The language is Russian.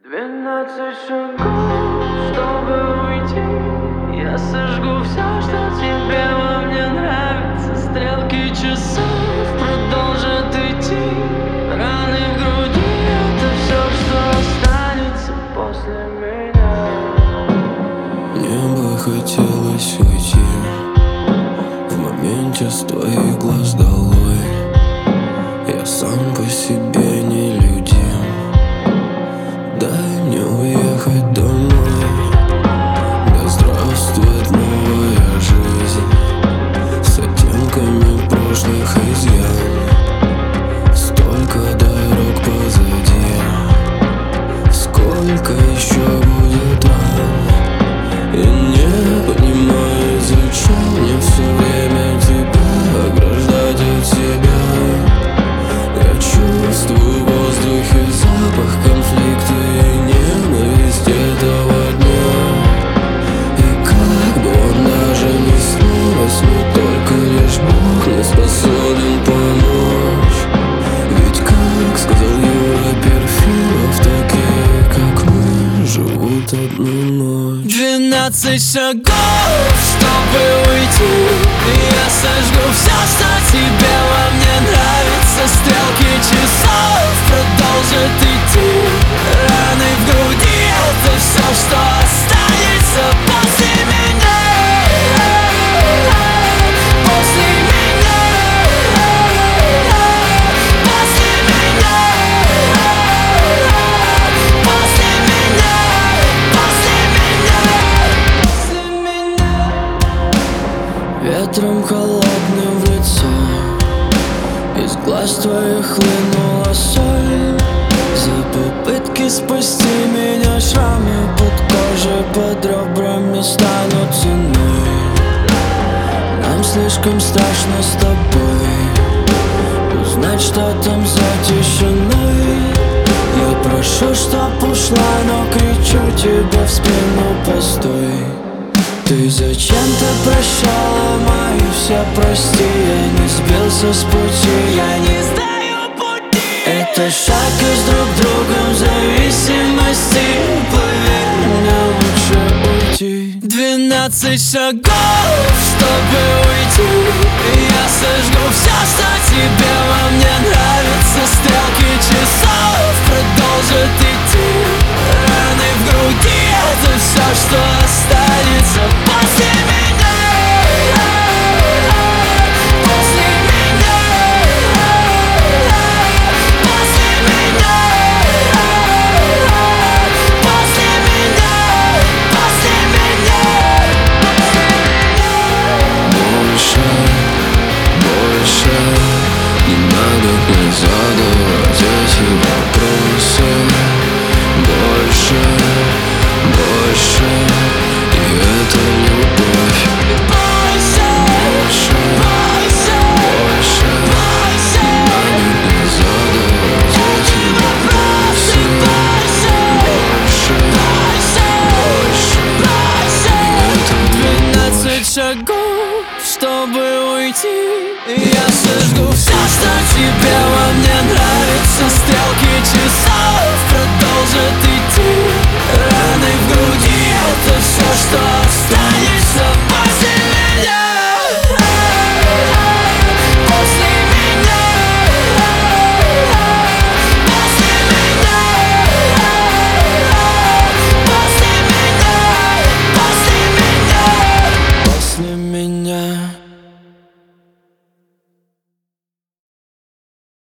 12 шагов, чтобы уйти. Я сожгу все, что тебе во мне нравится. Стрелки часов продолжат идти. Раны в груди — это все, что останется после меня. Мне бы хотелось уйти в моменте с твоих глаз долой. Я сам по себе нелюдим. Дай мне уехать домой. Да здравствует новая жизнь с оттенками прошлых изъян. Столько дорог позади, сколько еще будет ран. И не понимаю, зачем мне все время тебя ограждать от себя. Я чувствую в воздухе запах конфликта и ненависть этого дня. И как бы он даже не снилось, но только лишь Бог не способен помочь. Ведь, как сказал Юра Перфилов, такие, как мы, живут одну ночь. 12 шагов, чтобы уйти. Я сожгу все, что тебе во мне нравится. Стрелки часов продолжат идти. Раны в груди — это все, что останется после меня. После меня. После меня. После меня. После меня. Ветром холодным в лицо, из глаз твоих хлынула соль. За попытки спасти меня шрамы под кожей, под ребрами станут ценой. Нам слишком страшно с тобой узнать, что там за тишиной. Я прошу, чтоб ушла, но кричу тебе в спину: постой. Ты зачем-то прощала мои все прости. Я не сбился с пути, Я не знаю пути. это шаг из друг другом зависимости. Поверь, мне лучше уйти. 12 шагов, чтобы уйти. Я сожгу все, что тебе во мне нравится. Стрелки часов продолжат идти. Раны в груди — это все, что останется после меня. После меня. После меня. После меня. После меня. Больше не надо мне задавать эти вопросы. Больше, и это любовь. Больше. Не надо мне задавать эти вопросы. Больше, 12 шагов, чтобы уйти. Я сожгу все, что тебе